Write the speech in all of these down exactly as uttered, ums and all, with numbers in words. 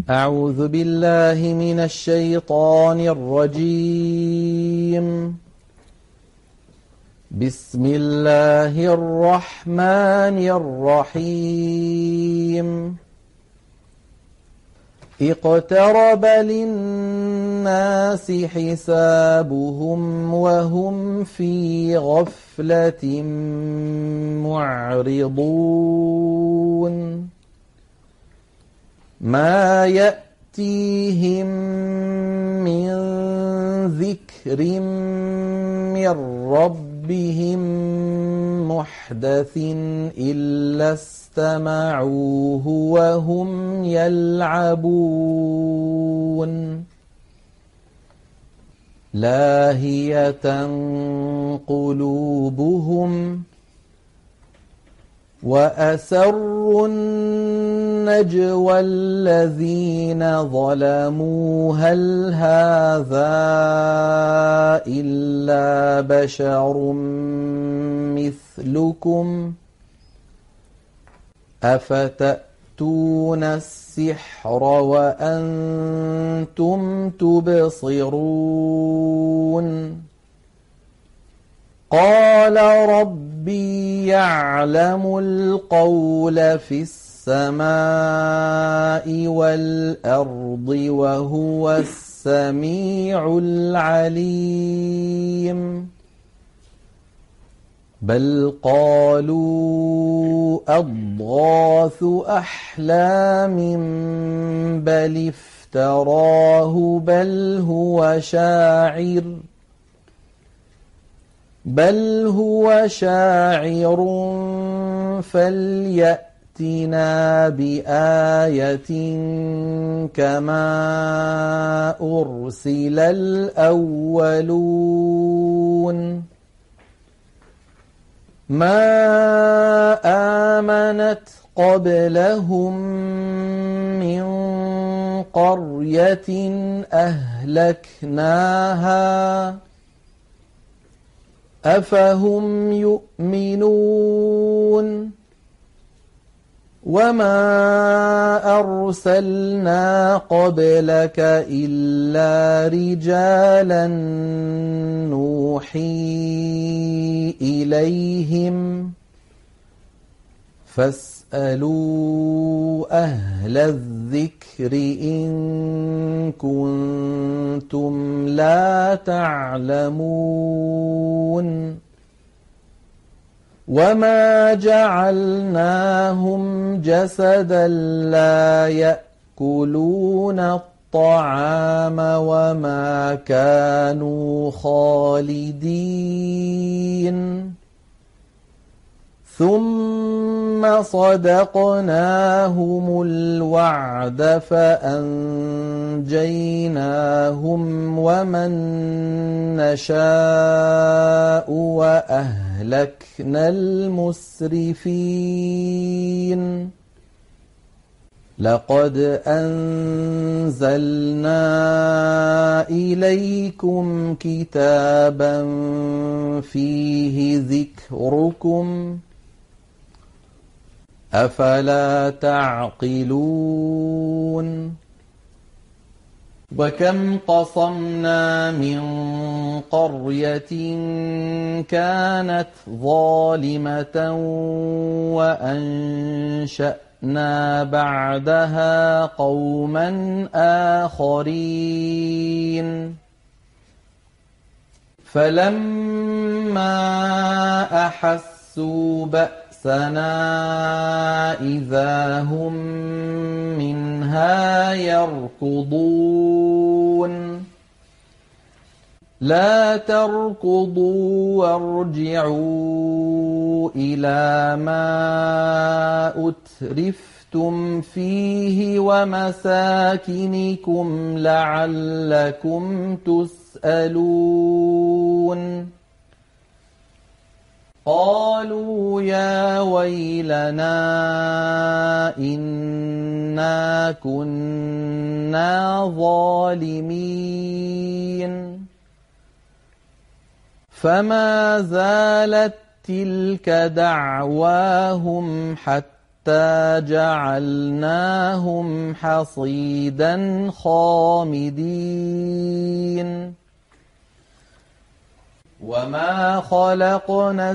أعوذ بالله من الشيطان الرجيم. بسم الله الرحمن الرحيم. اقترب للناس حسابهم وهم في غفلة معرضون. ما يأتيهم من ذكر من ربهم محدث إلا استمعوه وهم يلعبون. لاهية قلوبهم وأسروا النجوى الذين ظلموا هل هذا إلا بشر مثلكم أفتأتون السحر وأنتم تبصرون. قال ربي يعلم القول في السماء والأرض وهو السميع العليم. بل قالوا أضغاث أحلام بل افتراه بل هو شاعر بل هو شاعر فليأتنا بآية كما أرسل الأولون. ما آمنت قبلهم من قرية أهلكناها أفهم يؤمنون. وما أرسلنا قبلك إلا رجالا نوحي إليهم فاسألوا أهل الذكر إن كنتم لا تعلمون. وما جعلناهم جسدا لا يأكلون الطعام وما كانوا خالدين ثم صدقناهم الوعد فأنجيناهم ومن نشاء وأهلكنا المسرفين. لقد أنزلنا إليكم كتابا فيه ذكركم أفلا تعقلون. وكم قصمنا من قرية كانت ظالمة وأنشأنا بعدها قوما آخرين فلما أحسوا بأسنا إذا هم منها يركضون. لا تركضوا وارجعوا إلى ما أترفتم فيه ومساكنكم لعلكم تسألون. قالوا يا ويلنا إنا كنا ظالمين. فما زالت تلك دعواهم حتى حتى جعلناهم حصيدا خامدين وما خلقنا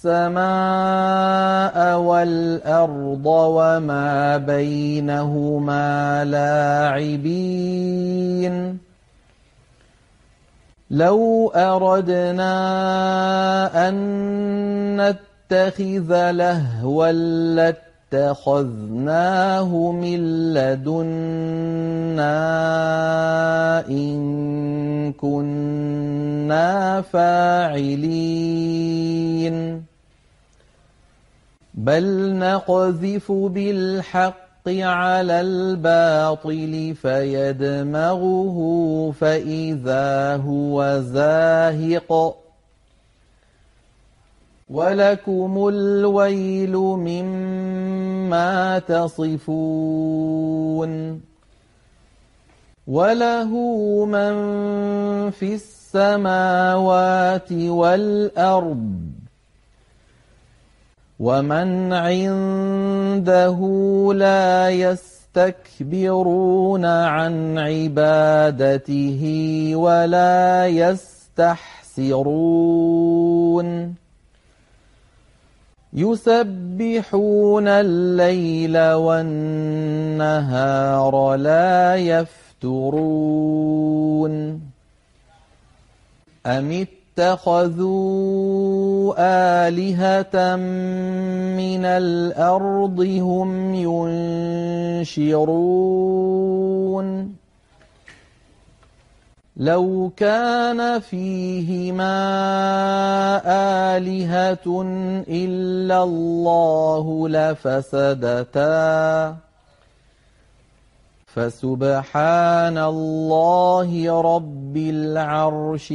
السماء والأرض وما بينهما لاعبين لو أردنا أن نتخذ لهوا لاتخذناه من لدنا إن كنا فاعلين بل نقذف بالحق على الباطل فيدمغه فإذا هو زاهق ولكم الويل مما تصفون وله من في السماوات والأرض ومن عنده لا يستكبرون عن عبادته ولا يستحسرون يسبحون الليل والنهار لا يفترون أم اتخذوا آلهة من الأرض هم ينشرون لو كان فيهما آلهة إلا الله لفسدتا فسبحان الله رب العرش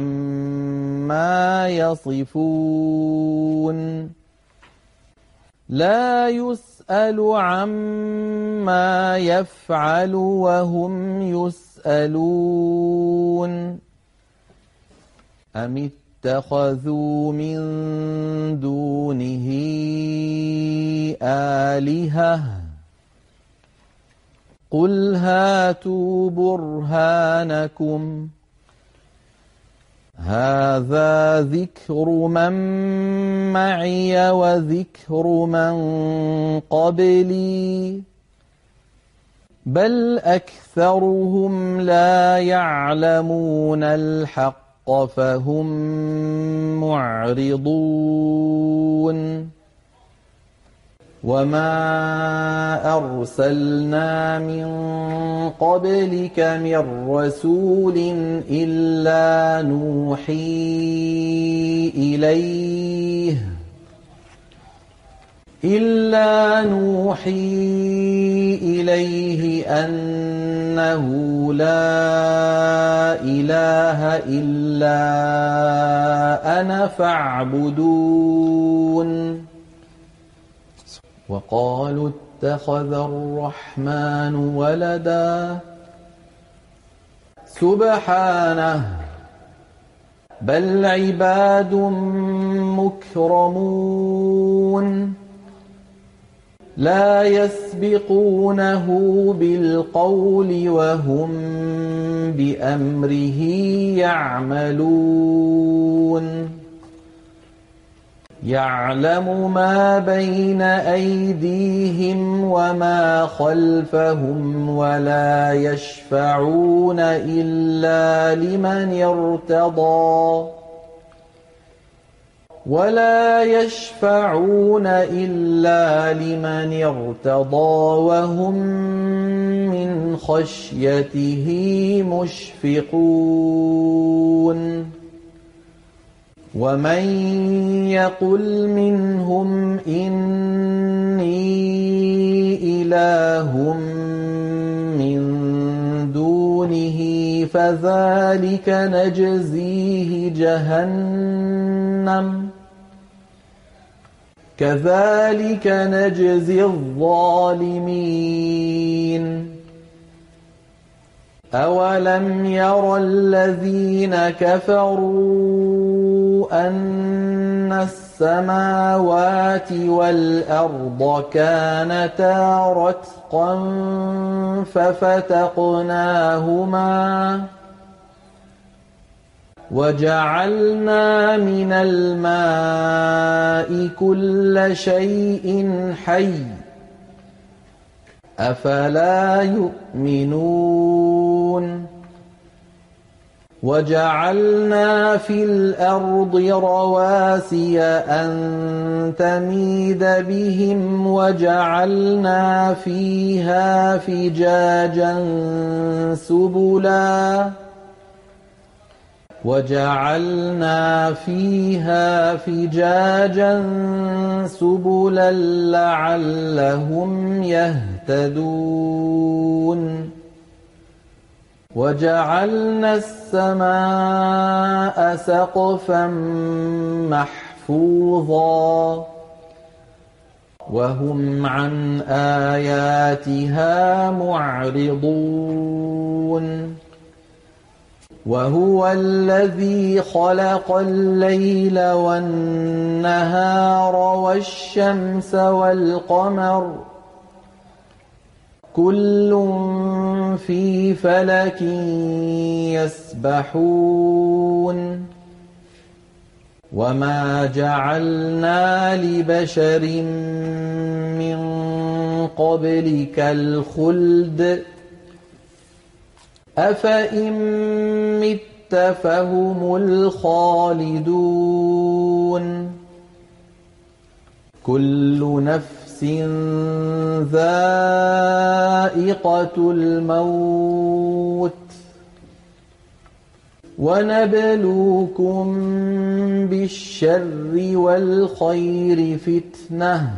عما يصفون لا يسأل عما يفعل وهم يسألون أم اتخذوا من دونه آلهة قل هاتوا برهانكم هذا ذكر من معي وذكر من قبلي بل أكثرهم لا يعلمون الحق فهم معرضون وما أرسلنا من قبلك من رسول إلا نوحي إليه إلا نوحي إليه أنه لا إله إلا أنا فاعبدون وقالوا اتخذ الرحمن ولدا سبحانه بل عباد مكرمون لا يسبقونه بالقول وهم بأمره يعملون يعلم ما بين أيديهم وما خلفهم ولا يشفعون إلا لمن ارتضى ولا يشفعون إلا لمن ارتضى وهم من خشيته مشفقون ومن يقل منهم إني إله من دونه فذلك نجزيه جهنم كذلك نجزي الظالمين أَوَلَمْ يَرَ الَّذِينَ كَفَرُوا أَنَّ السَّمَاوَاتِ وَالْأَرْضَ كَانَتَا رَتْقًا فَفَتَقْنَاهُمَا وَجَعَلْنَا مِنَ الْمَاءِ كُلَّ شَيْءٍ حَيٍّ ۖ أَفَلَا يُؤْمِنُونَ وَجَعَلْنَا فِي الْأَرْضِ رَوَاسِيَ أَن تَمِيدَ بِهِمْ وَجَعَلْنَا فِيهَا فِجَاجًا سُبُلًا وَجَعَلْنَا فِيهَا فِجَاجًا سُبُلًا لَّعَلَّهُمْ يَهْتَدُونَ وَجَعَلْنَا السَّمَاءَ سَقْفًا مَّحْفُوظًا وَهُمْ عَنْ آيَاتِهَا مُعْرِضُونَ وَهُوَ الَّذِي خَلَقَ اللَّيْلَ وَالنَّهَارَ وَالشَّمْسَ وَالْقَمَرَ ۖ كُلٌّ فِي فَلَكٍ يَسْبَحُونَ وَمَا جَعَلْنَا لِبَشَرٍ مِّن قَبْلِكَ الْخُلْدَ ۖ أَفَإِن مِّتَّ فَهُمُ الْخَالِدُونَ كُلُّ نَفْسٍ ذَائِقَةُ الْمَوْتِ وَنَبْلُوكُم بِالشَّرِّ وَالْخَيْرِ فِتْنَةً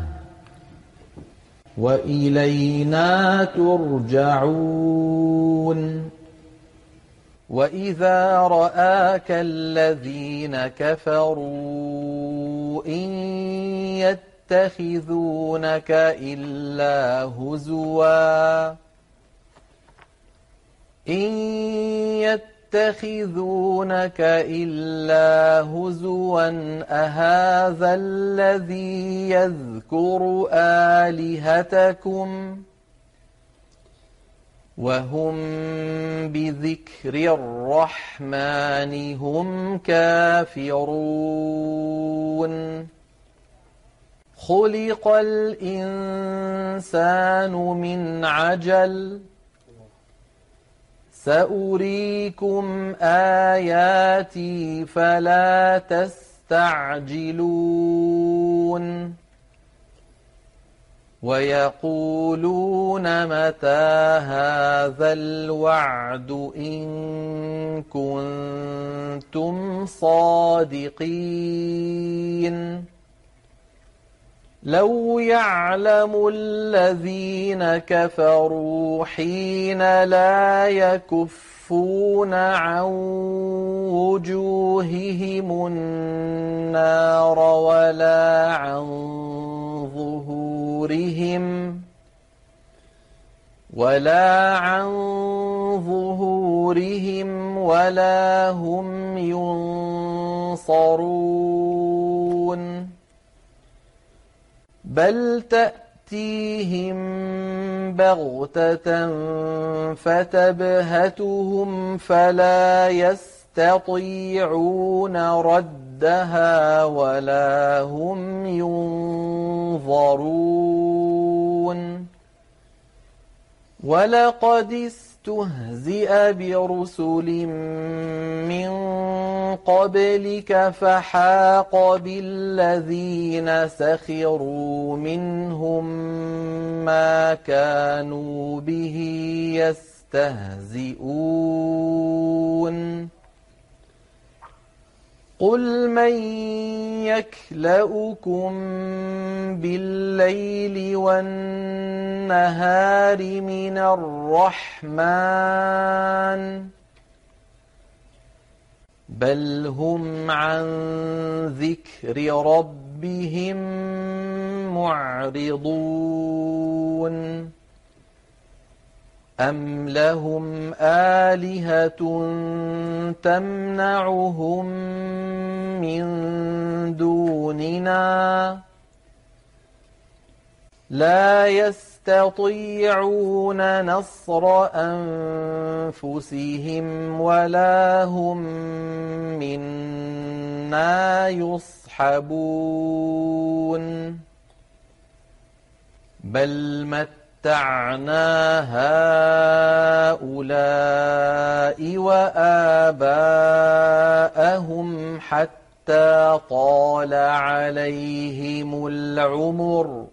وَإِلَيْنَا تُرْجَعُونَ وَإِذَا رَآكَ الَّذِينَ كَفَرُوا إِن يَتَّخِذُونَكَ إِلَّا هُزُوًا إِن يَتَّخِذُونَكَ إِلَّا هُزُوًا أَهَٰذَا الَّذِي يَذْكُرُ آلِهَتَكُمْ وَهُمْ بِذِكْرِ الرَّحْمَٰنِ هُمْ كَافِرُونَ خُلِقَ الْإِنسَانُ مِنْ عَجَلٍ سَأُرِيكُمْ آيَاتِي فَلَا تَسْتَعْجِلُونِ وَيَقُولُونَ مَتَىٰ هَٰذَا الْوَعْدُ إِن كُنتُمْ صَادِقِينَ لَوْ يَعْلَمُ الَّذِينَ كَفَرُوا حِينَ لَا يَكُفُّونَ عَن وُجُوهِهِمُ النَّارَ وَلَا عَن ظُهُورِهِمْ وَلَا عَن ظُهُورِهِمْ وَلَا هُمْ يُنصَرُونَ بَلْ تَأْتِيهِم بَغْتَةً فَتَبْهَتُهُمْ فَلَا يَسْتَطِيعُونَ رَدَّهَا وَلَا هُمْ يُنظَرُونَ وَلَقَدِ اسْتُهْزِئَ بِرُسُلٍ مِّن قَبْلِكَ فَحَاقَ بِالَّذِينَ سَخِرُوا مِنْهُم مَّا كَانُوا بِهِ يَسْتَهْزِئُونَ قُلْ مَن يَكْلَؤُكُم بِاللَّيْلِ وَالنَّهَارِ مِنَ الرَّحْمَٰنِ بَلْ هُمْ عَن ذِكْرِ رَبِّهِم مُّعْرِضُونَ أَمْ لَهُمْ آلِهَةٌ تَمْنَعُهُمْ مِنْ دُونِنَا لَا يَسْتَطِيعُونَ نَصْرَ أَنْفُسِهِمْ وَلَا هُمْ مِنَّا يُصْحَبُونَ بَلْ مَتَّعْنَا هَؤُلَاءِ وَآبَاءَهُمْ حَتَّى طَالَ عَلَيْهِمُ الْعُمُرُ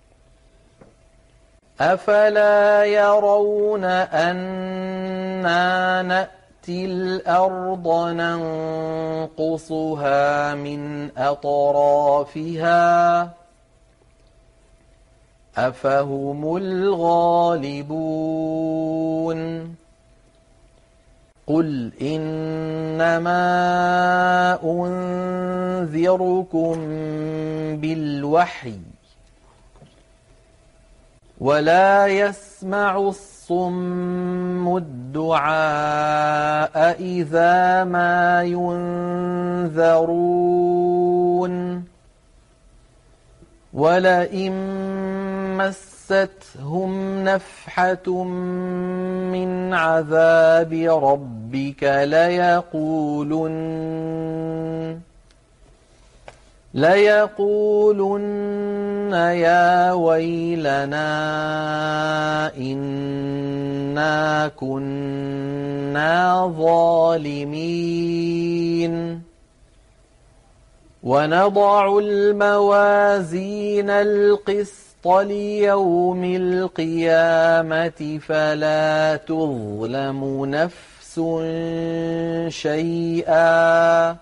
أَفَلَا يَرَوْنَ أَنَّا نَأْتِي الْأَرْضَ نَنقُصُهَا مِنْ أَطْرَافِهَا أَفَهُمُ الْغَالِبُونَ قُلْ إِنَّمَا أُنذِرُكُم بِالْوَحْيِ وَلَا يَسْمَعُ الصُّمُّ الدُّعَاءَ إِذَا مَا يُنذَرُونَ وَلَئِن مَّسَّتْهُمْ نَفْحَةٌ مِّنْ عَذَابِ رَبِّكَ لَيَقُولُنَّ لَيَقُولُنَّ يَا وَيْلَنَا إِنَّا كُنَّا ظَالِمِينَ وَنَضَعُ الْمَوَازِينَ الْقِسْطَ لِيَوْمِ الْقِيَامَةِ فَلَا تُظْلَمُ نَفْسٌ شَيْئًا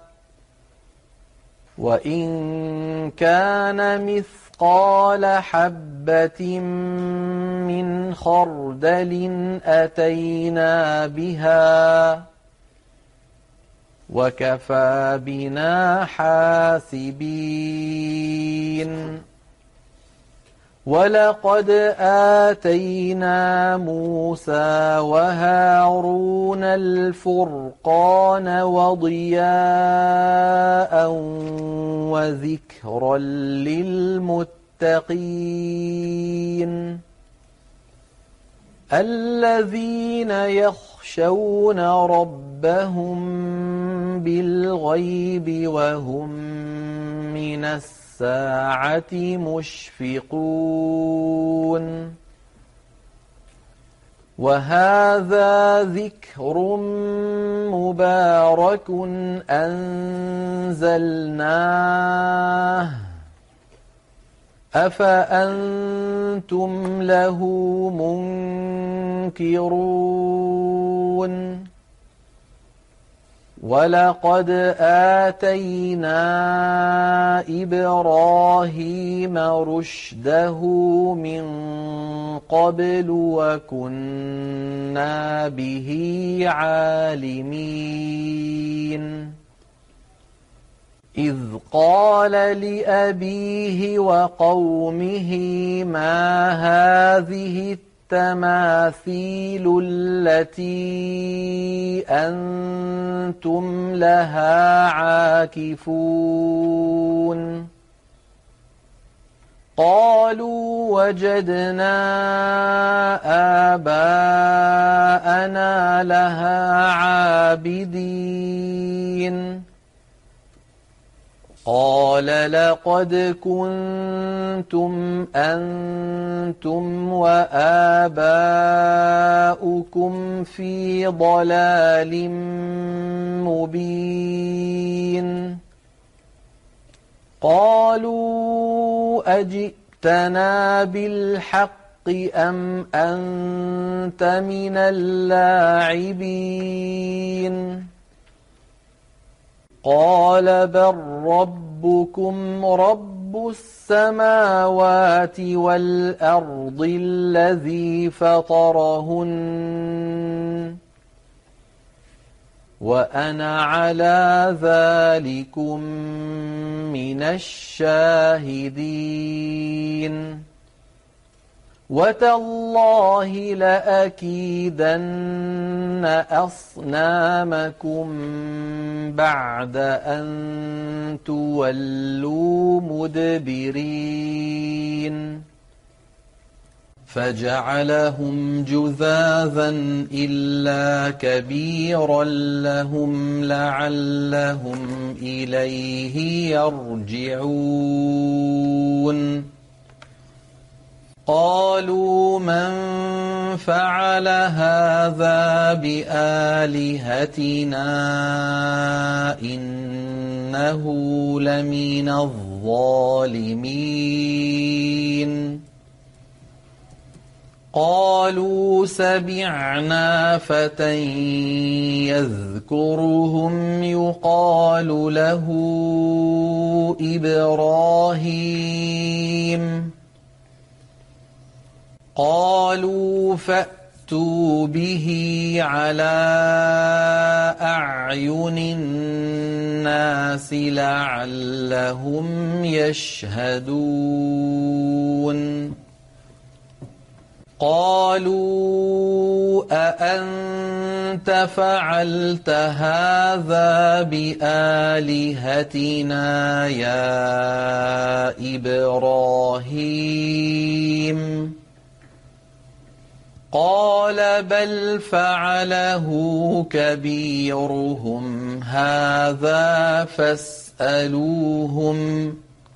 وَإِنْ كَانَ مِثْقَالَ حَبَّةٍ مِّنْ خَرْدَلٍ أَتَيْنَا بِهَا وَكَفَى بِنَا حَاسِبِينَ وَلَقَدْ آتَيْنَا مُوسَى وَهَارُونَ الْفُرْقَانَ وَضِيَاءً وَذِكْرًا لِّلْمُتَّقِينَ الَّذِينَ يَخْشَوْنَ رَبَّهُم بِالْغَيْبِ وَهُم مِّنَ السَّاعَةِ مُشْفِقُونَ وَهَٰذَا ذِكْرٌ مُّبَارَكٌ أَنزَلْنَاهُ أَفَأَنتُمْ لَهُ مُنكِرُونَ وَلَقَدْ آتَيْنَا إِبْرَاهِيمَ رُشْدَهُ مِن قَبْلُ وَكُنَّا بِهِ عَالِمِينَ إِذْ قَالَ لِأَبِيهِ وَقَوْمِهِ مَا هَٰذِهِ التَّمَاثِيلُ الَّتِي أَنتُمْ لَهَا عَاكِفُونَ قَالُوا وَجَدْنَا آبَاءَنَا لَهَا عَابِدِينَ قَالَ لَقَدْ كُنتُمْ أَنتُمْ وَآبَاؤُكُمْ فِي ضَلَالٍ مُّبِينٍ قَالُوا أَجِئْتَنَا بِالْحَقِّ أَمْ أَنتَ مِنَ اللاعبين قال بل ربكم رب السماوات والأرض الذي فطرهن وأنا على ذلكم من الشاهدين وتالله لأكيدن أصنامكم بعد أن تولوا مدبرين فجعلهم جذاذا إلا كبيرا لهم لعلهم إليه يرجعون قالوا من فعل هذا بآلهتنا إنه لمن الظالمين قالوا سمعنا فتى يذكرهم يقال له إبراهيم قالوا فأتوا به على أعين الناس لعلهم يشهدون قالوا أأنت فعلت هذا بآلهتنا يا إبراهيم قال بل فعله كبيرهم هذا فاسألوهم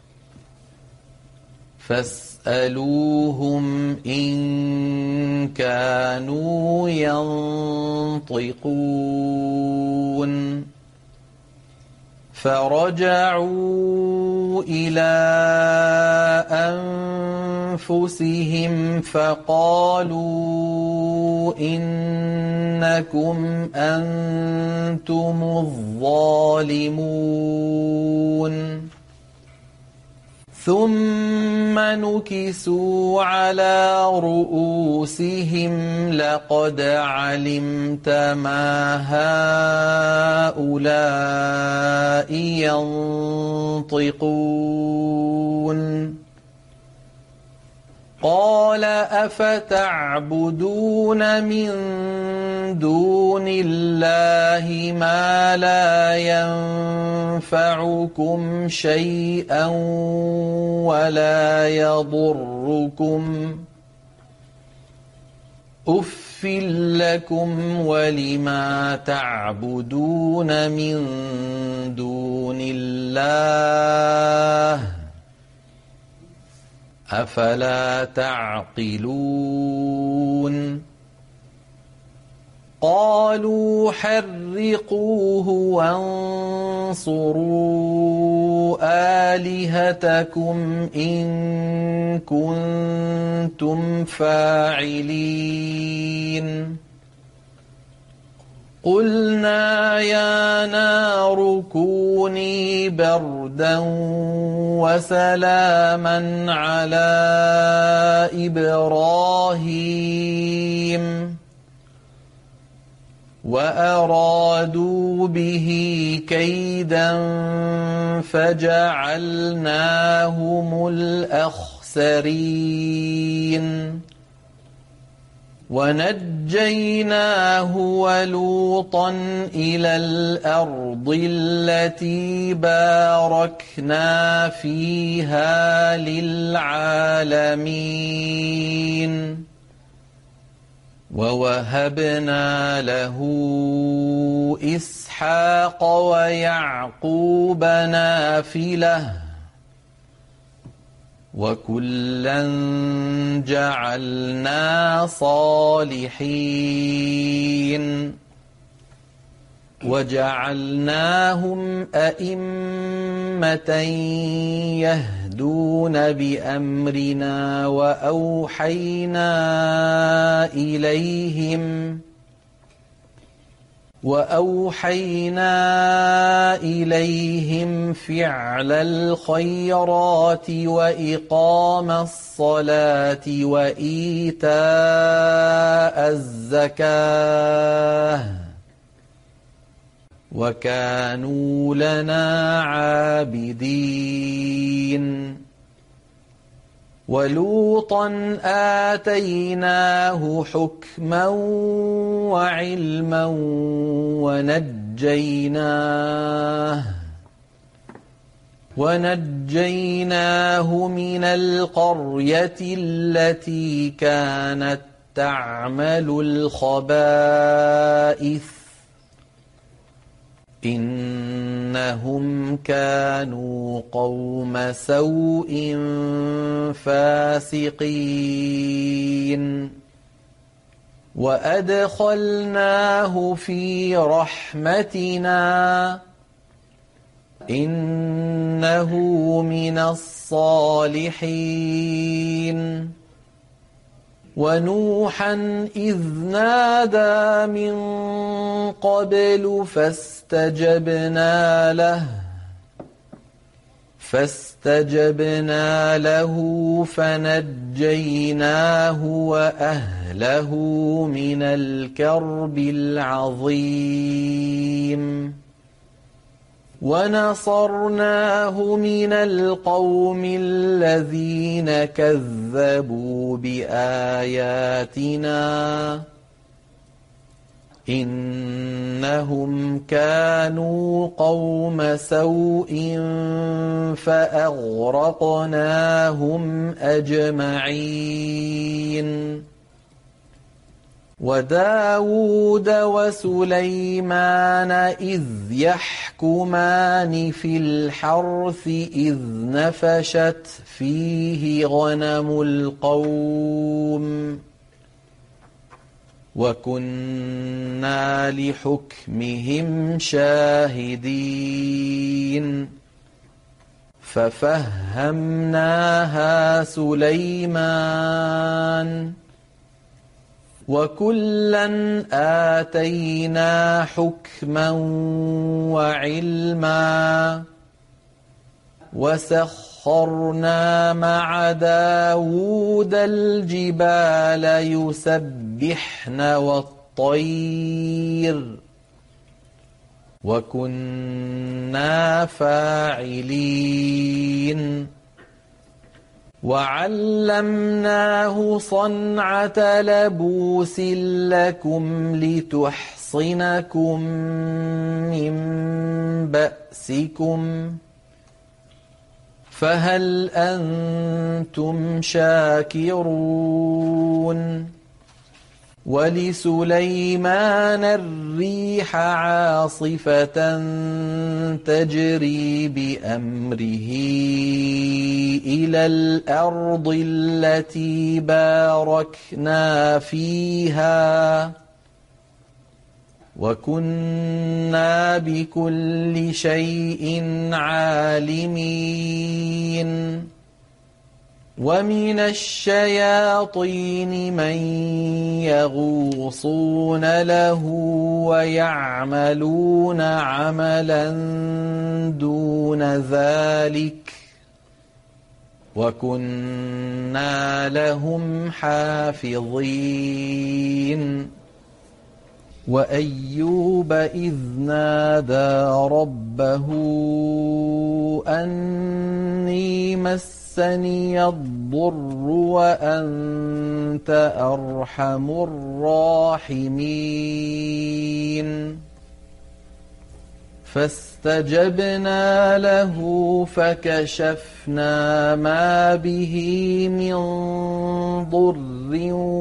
فاسألوهم إن كانوا ينطقون فرجعوا إلى أنفسهم فقالوا إنكم أنتم الظالمون ثم نكسوا على رؤوسهم لقد علمت ما هؤلاء ينطقون قال أفتعبدون من دون الله ما لا ينفعكم شيئا ولا يضركم أف لكم ولما تعبدون من دون الله أفلا تعقلون قالوا حرقوه وانصروا آلهتكم إن كنتم فاعلين قلنا يا نار كوني بردا وسلاما على إبراهيم وأرادوا به كيدا فجعلناهم الأخسرين ونجيناه ولوطا إلى الأرض التي باركنا فيها للعالمين ووهبنا له إسحاق ويعقوب نافلة وكلا جعلنا صالحين وجعلناهم أئمة يهدون بأمرنا وأوحينا إليهم وأوحينا إليهم فعل الخيرات وإقام الصلاة وإيتاء الزكاة وكانوا لنا عابدين وَلُوطًا آتَيْنَاهُ حُكْمًا وَعِلْمًا وَنَجَّيْنَاهُ وَنَجَّيْنَاهُ مِنَ الْقَرْيَةِ الَّتِي كَانَتْ تَعْمَلُ الْخَبَائِثَ إِنَّهُمْ كَانُوا قَوْمَ سَوْءٍ فَاسِقِينَ وَأَدْخَلْنَاهُ فِي رَحْمَتِنَا إِنَّهُ مِنَ الصَّالِحِينَ وَنُوحًا إِذْ نَادَىٰ مِن قَبْلُ فَاسْتَجَبْنَا لَهُ فَاسْتَجَبْنَا لَهُ فَنَجَّيْنَاهُ وَأَهْلَهُ مِنَ الْكَرْبِ الْعَظِيمِ وَنَصَرْنَاهُ مِنَ الْقَوْمِ الَّذِينَ كَذَّبُوا بِآيَاتِنَا إِنَّهُمْ كَانُوا قَوْمَ سَوْءٍ فَأَغْرَقْنَاهُمْ أَجْمَعِينَ وَدَاوُودَ وَسُلَيْمَانَ إِذْ يَحْكُمَانِ فِي الْحَرْثِ إِذْ نَفَشَتْ فِيهِ غَنَمُ الْقَوْمِ وَكُنَّا لِحُكْمِهِمْ شَاهِدِينَ فَفَهَّمْنَاهَا سُلَيْمَانَ وَكُلًّا آتَيْنَا حُكْمًا وَعِلْمًا وَسَخَّرْنَا مَعَ دَاوُودَ الْجِبَالَ يُسَبِّحْنَ وَالطَّيْرَ وَكُنَّا فَاعِلِينَ وَعَلَّمْنَاهُ صَنْعَةَ لَبُوسٍ لَكُمْ لِتُحْصِنَكُم مِّن بَأْسِكُمْ فَهَلْ أَنتُمْ شَاكِرُونَ وَلِسُلَيْمَانَ الرِّيحَ عَاصِفَةً تَجْرِي بِأَمْرِهِ إِلَى الْأَرْضِ الَّتِي بَارَكْنَا فِيهَا وَكُنَّا بِكُلِّ شَيْءٍ عَالِمِينَ وَمِنَ الشَّيَاطِينِ مَن يَغُوصُونَ لَهُ وَيَعْمَلُونَ عَمَلًا دُونَ ذَلِكَ وَكُنَّا لَهُمْ حَافِظِينَ وَأَيُّوبَ إِذْ نَادَىٰ رَبَّهُ أَنِّي مَسَّنِيَ الضُّرُّ وَأَنتَ أَرْحَمُ الرَّاحِمِينَ فَاسْتَجَبْنَا لَهُ فَكَشَفْنَا مَا بِهِ مِن ضُرٍّ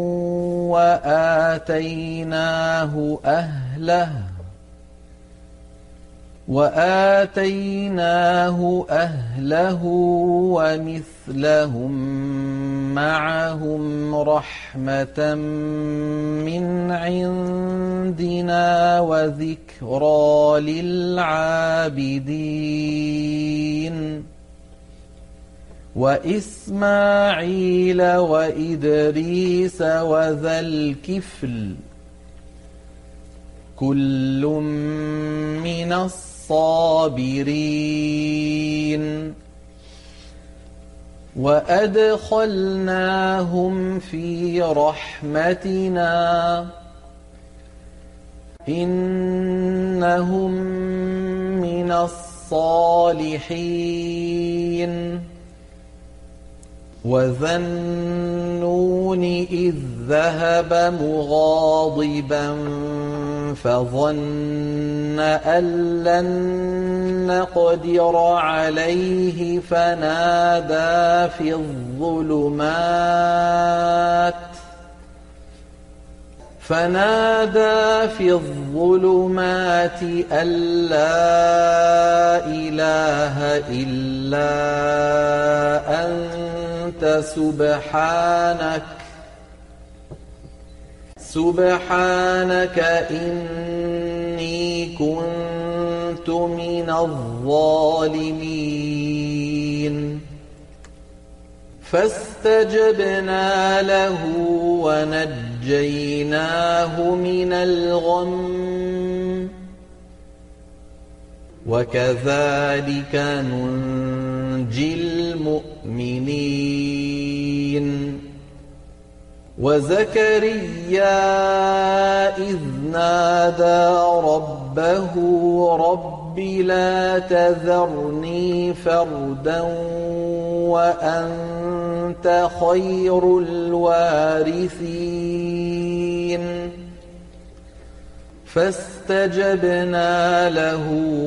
وَآتَيْنَاهُ أَهْلَهُ وَآتَيْنَاهُ أَهْلَهُ وَمِثْلَهُم مَّعَهُمْ رَحْمَةً مِّنْ عِندِنَا وَذِكْرَىٰ لِلْعَابِدِينَ وَإِسْمَاعِيلَ وَإِدْرِيسَ وَذَا الْكِفْلِ كُلٌّ مِّنَ الصَّابِرِينَ وَأَدْخَلْنَاهُمْ فِي رَحْمَتِنَا إِنَّهُم مِّنَ الصَّالِحِينَ وَذَا النُّونِ إِذ ذَهَبَ مُغَاضِبًا فَظَنَّ أَن لَّن نَّقْدِرَ عَلَيْهِ فَنَادَىٰ فِي الظُّلُمَاتِ فنادى في الظلمات أن لا إله إلا أنت سبحانك سبحانك إني كنت من الظالمين فاستجبنا له ونجيناه من الغم وكذلك ننجي المؤمنين وزكريا إذ نادى ربه رب لا تذرني فردا وأنت خير الوارثين فاستجبنا له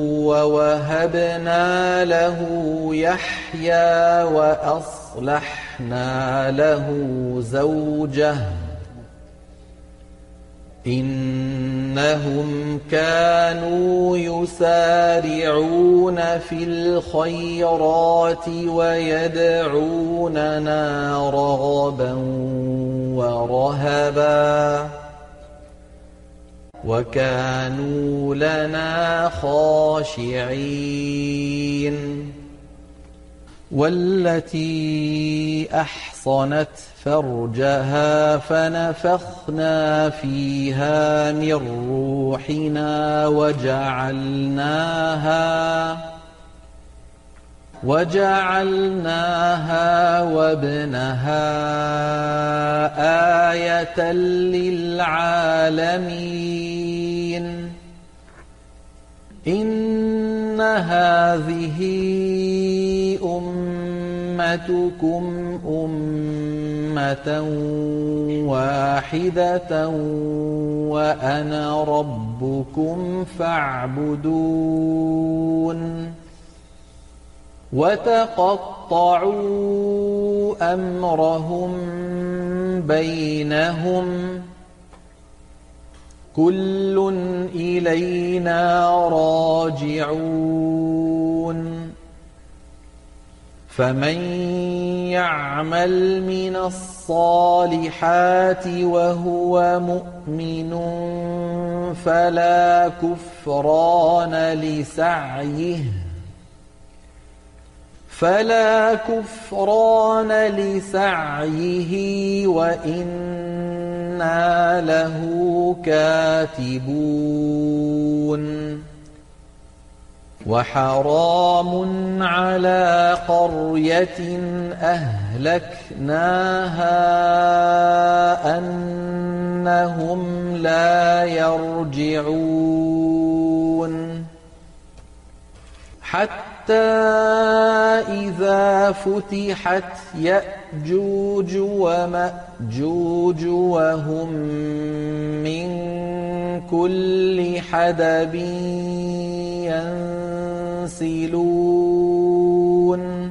ووهبنا له يحيى وأصلحنا له زوجه إنهم كانوا يسارعون في الخيرات ويدعوننا رغبا ورهبا وكانوا لنا خاشعين والتي أحصنت فرجها فنفخنا فيها من روحنا وجعلناها وجعلناها وابنها آية للعالمين إن هذه أمتكم أمة واحدة وأنا ربكم فاعبدون وتقطعوا أمرهم بينهم كل إلينا راجعون فمن يعمل من الصالحات وهو مؤمن فلا كفران لسعيه فلا كفران لسعيه وإنا له كاتبون وحرام على قرية أهلكناها أنهم لا يرجعون حتى إذا فتحت يأجوج ومأجوج وهم من كل حدب ينسلون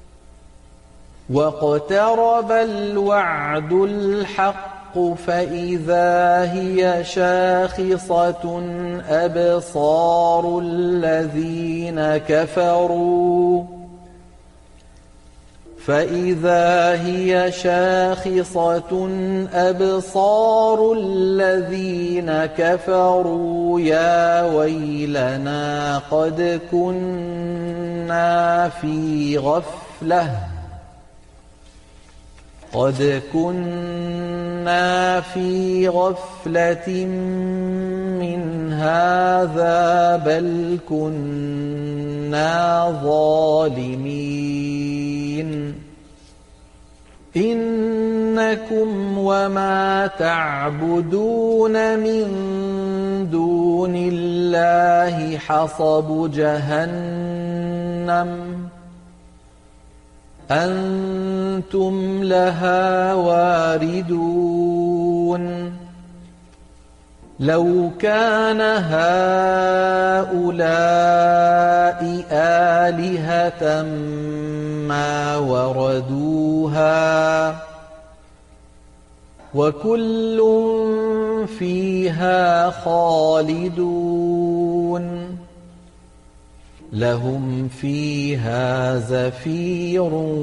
واقترب الوعد الحق فإذا هي شاخصة أبصار الذين كفروا فإذا هي شاخصة أبصار الذين كفروا يا ويلنا قد كنا في غفلة قد كنا في غفلة من هذا بل كنا ظالمين إنكم وما تعبدون من دون الله حصب جهنم أنتم لها واردون لو كان هؤلاء آلهة ما وردوها وكل فيها خالدون لهم فيها زفير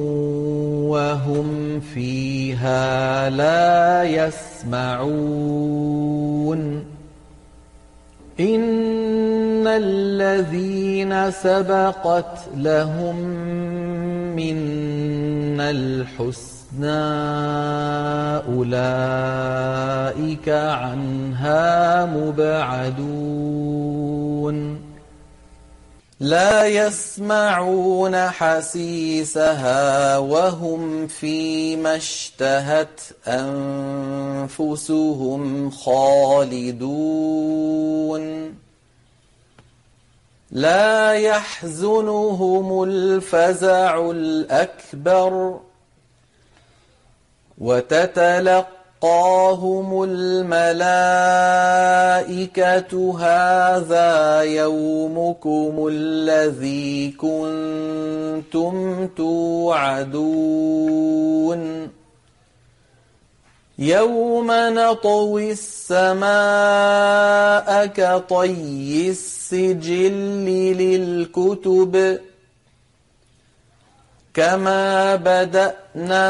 وهم فيها لا يسمعون إن الذين سبقت لهم منا الحسنى أولئك عنها مبعدون لا يسمعون حسيسها وهم فيما اشتهت أنفسهم خالدون لا يحزنهم الفزع الأكبر وتتلقاهم الملائكة هذا يومكم الذي كنتم توعدون يوم نطوي السماء كطي السجل للكتب كما بدأنا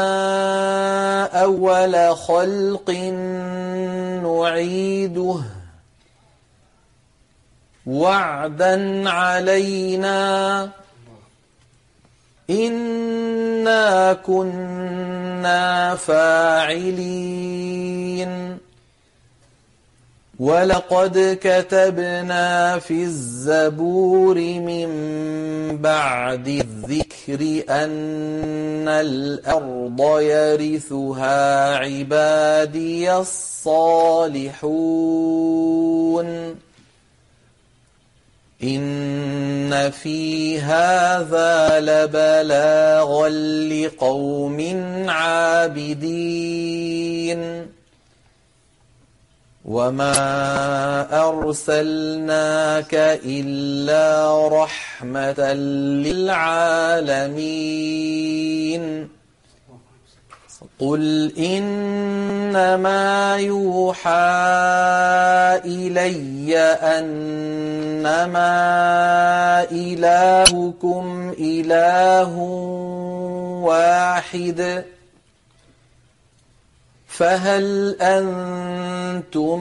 أول خلق نعيده وعدا علينا إنا كنا فاعلين ولقد كتبنا في الزبور من بعد الذكر أن الأرض يرثها عبادي الصالحون إن في هذا لبلاغا لقوم عابدين وما أرسلناك إلا رحمة للعالمين قل إنما يوحى إلي أنما إلهكم إله واحد فهل أنتم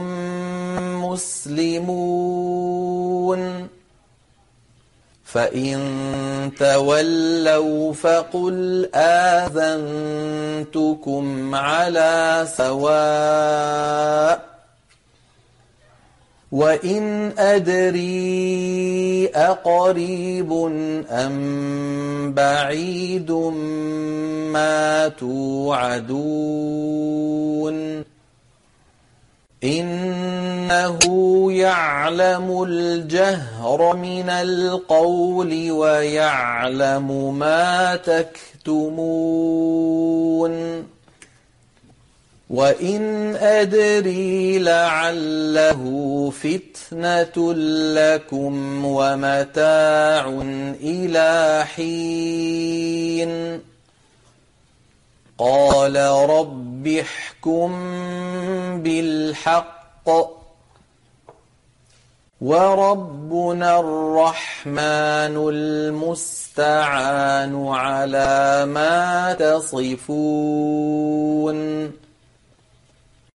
مسلمون فإن تولوا فقل آذنتكم على سواء وإن أدري أقريب أم بعيد ما توعدون إنه يعلم الجهر من القول ويعلم ما تكتمون وإن أدري لعله فتنة لكم ومتاع إلى حين قال رب احكم بالحق وربنا الرحمن المستعان على ما تصفون